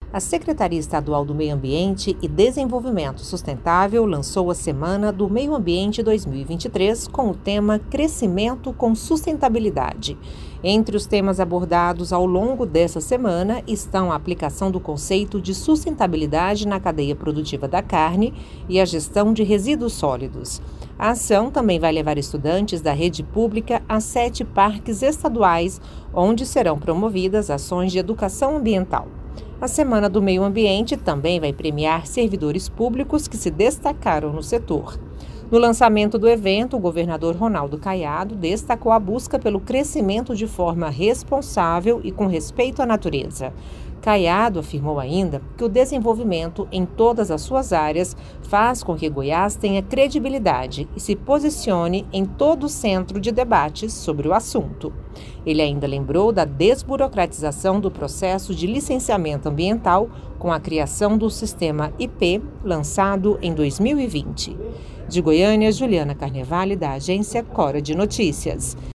A Secretaria Estadual do Meio Ambiente e Desenvolvimento Sustentável lançou a Semana do Meio Ambiente 2023 com o tema Crescimento com Sustentabilidade. Entre os temas abordados ao longo dessa semana estão a aplicação do conceito de sustentabilidade na cadeia produtiva da carne e a gestão de resíduos sólidos. A ação também vai levar estudantes da rede pública a 7 parques estaduais, onde serão promovidas ações de educação ambiental. A Semana do Meio Ambiente também vai premiar servidores públicos que se destacaram no setor. No lançamento do evento, o governador Ronaldo Caiado destacou a busca pelo crescimento de forma responsável e com respeito à natureza. Caiado afirmou ainda que o desenvolvimento em todas as suas áreas faz com que Goiás tenha credibilidade e se posicione em todo o centro de debates sobre o assunto. Ele ainda lembrou da desburocratização do processo de licenciamento ambiental com a criação do sistema IP, lançado em 2020. De Goiânia, Juliana Carnevale, da agência Cora de Notícias.